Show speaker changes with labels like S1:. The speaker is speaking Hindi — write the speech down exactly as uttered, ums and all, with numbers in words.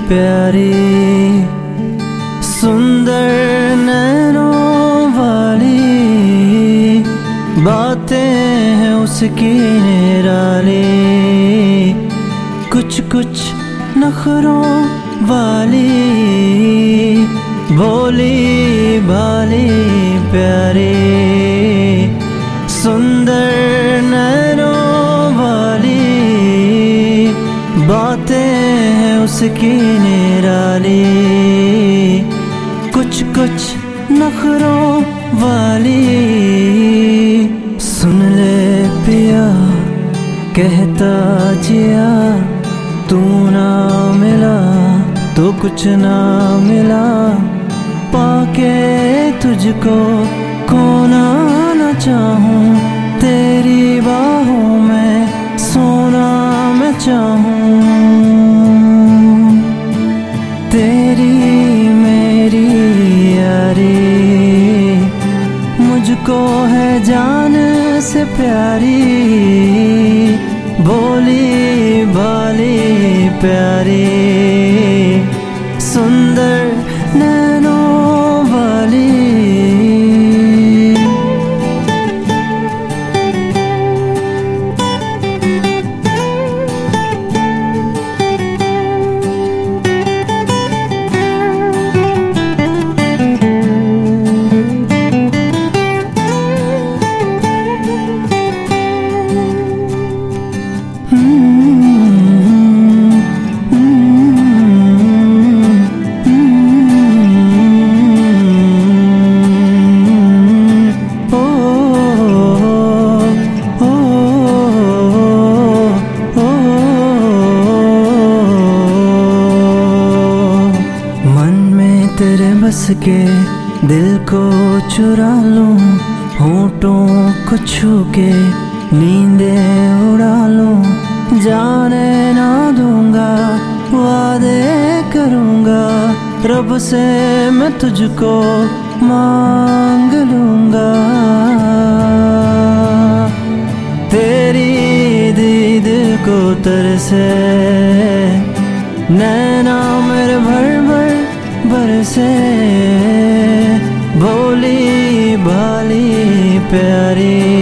S1: प्यारी सुंदर नैनों वाली बातें हैं उसकी निराली, कुछ कुछ नखरों वाली भोली भाली प्यारी सुंदर नैनों वाली बातें हैं उसकी निराली, कुछ कुछ नखरों वाली। सुन ले पिया कहता जिया, तू ना मिला तो कुछ ना मिला, पाके तुझको खोना न चाहूं, तेरी बाहों में सोना मैं चाहूं। तेरी मेरी यारी मुझको है जान से प्यारी, भोली भाली प्यारी सुंदर नैनों वाली। तेरे बस के दिल को चुरा लूं, होठों को छू के नींदें उड़ा लूं, जाने ना दूंगा वादे करूंगा, रब से मैं तुझको मांग लूंगा। तेरी दीद को तरसे नैना मेरे भर भर बरसे, भोली भाली प्यारी